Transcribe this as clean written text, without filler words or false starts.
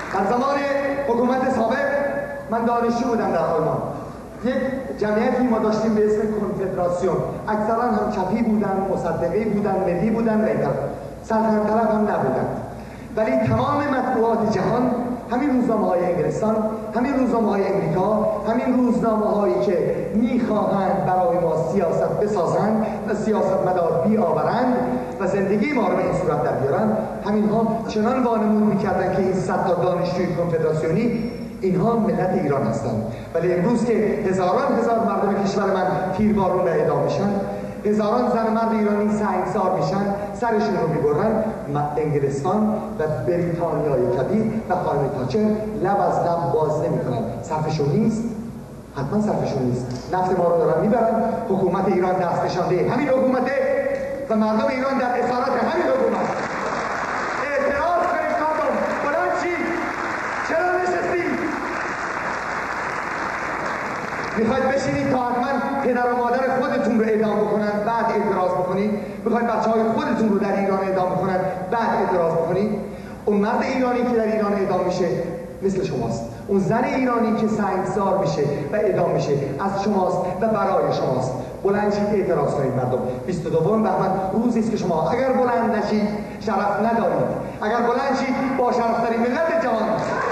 در زمان حکومت سابق من دانشجو بودم در آلمان. یک جمعیتی ما داشتیم به اسم کنفدراسیون، اکثرا هم چپی بودن، مصدقی بودن، ملی بودن و اینا، سلطنت طلب هم نبودن. ولی تمام مطبوعات جهان، همین روزنامه‌های انگلستان، همین روزنامه‌های امریکا، همین روزنامه‌هایی که می‌خواهند برای ما سیاست بسازند و سیاستمدار بیاورند و زندگی ما رو به این صورت در بیارن، همین‌ها چنان وانمود می‌کردند که این 100 تا دانشجوی کنفدراسیونی اینها ملت ایران هستند. ولی امروز که هزاران هزار مردم کشور من تیربارون و اعدام میشن، هزاران زن مرد ایرانی سنگسار میشن، سرشون رو میبرن، انگلستان و بریتانیای کبیر و خانم تاچر لب از لب باز نمیکنن. صرفشون نیست؟ حتما صرفشون نیست. نفت ما رو دارن میبرن. حکومت ایران دست نشانده همین حکومته و مردم ایران در اسارت همین حکومت. اعتراض کنید مردم، بلند چی؟ چرا نشستید؟ میخواید بشینید تا حتما پدر و مادر خودتون رو اعدام بکنن بعد اعتراض بکنید؟ میخواید بچه‌های خودتون رو در ایران اعدام بکنن بعد اعتراض بکنید؟ اون مرد ایرانی که در ایران اعدام میشه مثل شماست. اون زن ایرانی که سنگسار میشه و اعدام میشه از شماست و برای شماست. بلند شید اعتراض کنید مردم. 22 بهمن روزی است که شما اگر بلند نشید شرف ندارید. اگر بلند شید با شرفترین ملت جهان